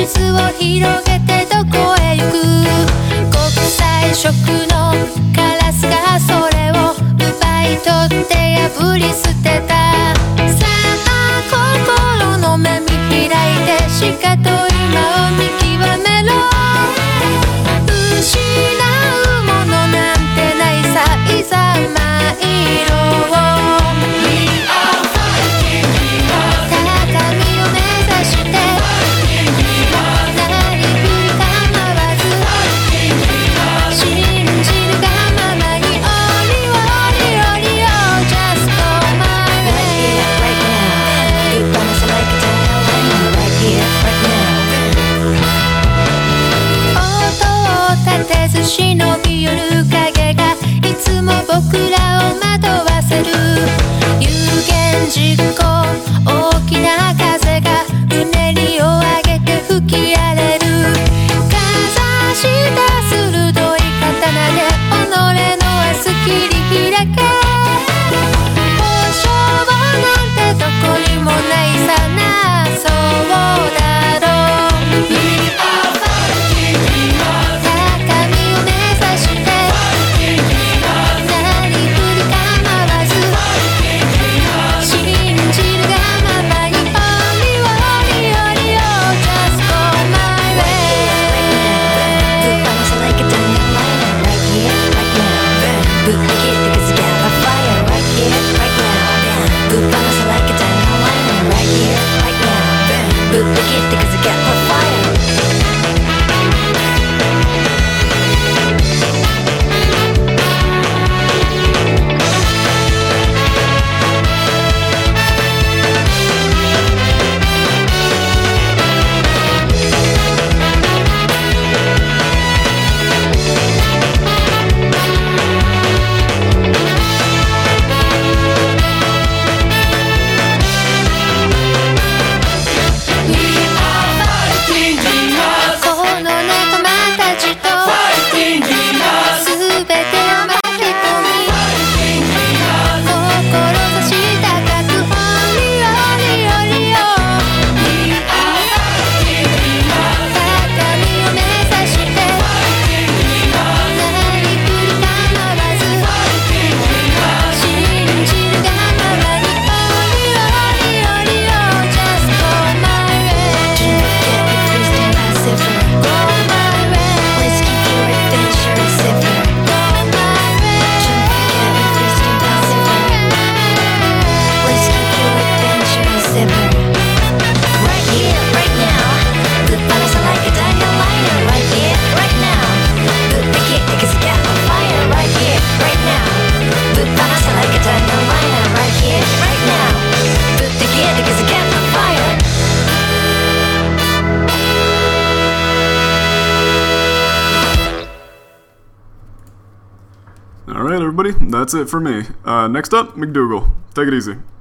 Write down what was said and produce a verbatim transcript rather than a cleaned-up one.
水を広げてどこへ行く。国際色のカラスがそれを奪い取って破り捨てた。さあ心の目見開いてしかと今を見極めろ。失うものなんてないさ、いざ参ろう。忍び寄る影がいつも僕らを惑わせる。有言実行、大きな風がうねりを上げて吹き荒れる。かざした鋭い刀で己の明日切り開け。保証なんてどこにもないさな、そうだろう。 Alright everybody, that's it for me. Uh, next up, McDougal. Take it easy.